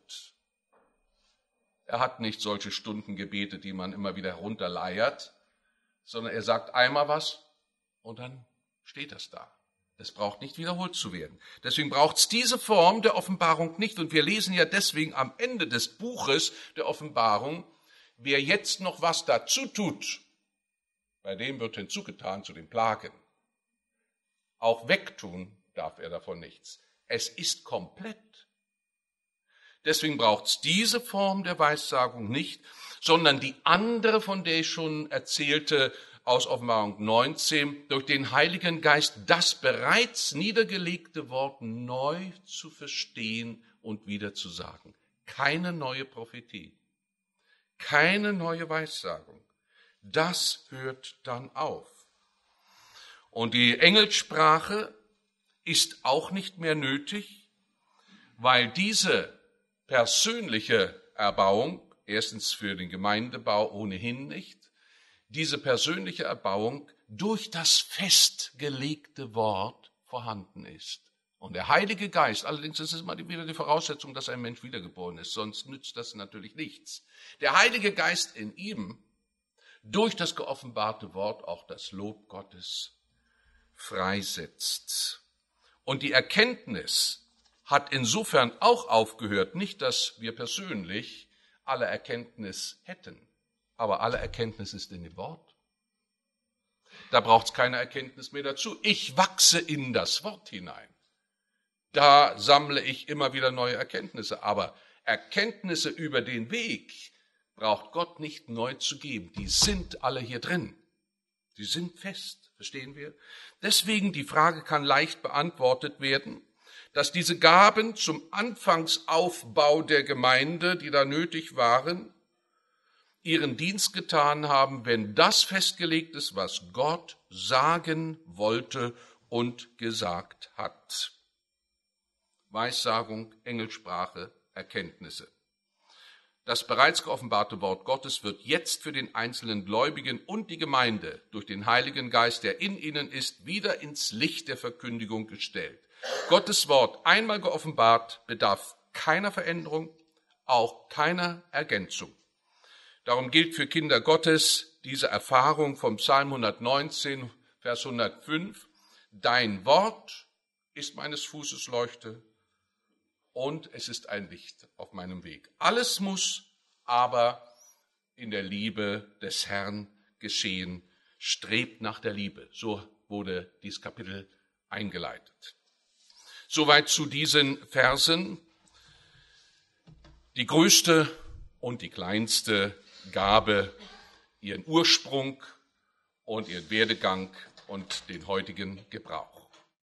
Speaker 1: Er hat nicht solche Stundengebete, die man immer wieder herunterleiert, sondern er sagt einmal was und dann steht das da. Es braucht nicht wiederholt zu werden. Deswegen braucht es diese Form der Offenbarung nicht. Und wir lesen ja deswegen am Ende des Buches der Offenbarung, wer jetzt noch was dazu tut, bei dem wird hinzugetan zu den Plagen. Auch wegtun darf er davon nichts. Es ist komplett. Deswegen braucht es diese Form der Weissagung nicht, sondern die andere, von der ich schon erzählte, aus Offenbarung neunzehn, durch den Heiligen Geist das bereits niedergelegte Wort neu zu verstehen und wieder zu sagen. Keine neue Prophetie, keine neue Weissagung. Das hört dann auf. Und die Engelssprache ist auch nicht mehr nötig, weil diese persönliche Erbauung, erstens für den Gemeindebau ohnehin nicht, diese persönliche Erbauung durch das festgelegte Wort vorhanden ist. Und der Heilige Geist, allerdings ist es immer wieder die Voraussetzung, dass ein Mensch wiedergeboren ist, sonst nützt das natürlich nichts. Der Heilige Geist in ihm, durch das geoffenbarte Wort auch das Lob Gottes freisetzt. Und die Erkenntnis hat insofern auch aufgehört, nicht, dass wir persönlich alle Erkenntnis hätten, aber alle Erkenntnis ist in dem Wort. Da braucht es keine Erkenntnis mehr dazu. Ich wachse in das Wort hinein. Da sammle ich immer wieder neue Erkenntnisse. Aber Erkenntnisse über den Weg braucht Gott nicht neu zu geben. Die sind alle hier drin. Die sind fest, verstehen wir? Deswegen, die Frage kann leicht beantwortet werden, dass diese Gaben zum Anfangsaufbau der Gemeinde, die da nötig waren, ihren Dienst getan haben, wenn das festgelegt ist, was Gott sagen wollte und gesagt hat. Weissagung, Engelsprache, Erkenntnisse. Das bereits geoffenbarte Wort Gottes wird jetzt für den einzelnen Gläubigen und die Gemeinde durch den Heiligen Geist, der in ihnen ist, wieder ins Licht der Verkündigung gestellt. Gottes Wort, einmal geoffenbart, bedarf keiner Veränderung, auch keiner Ergänzung. Darum gilt für Kinder Gottes diese Erfahrung vom Psalm hundertneunzehn, Vers hundertfünf. Dein Wort ist meines Fußes Leuchte und es ist ein Licht auf meinem Weg. Alles muss aber in der Liebe des Herrn geschehen. Strebt nach der Liebe. So wurde dieses Kapitel eingeleitet. Soweit zu diesen Versen. Die größte und die kleinste Gabe, ihren Ursprung und ihren Werdegang und den heutigen Gebrauch.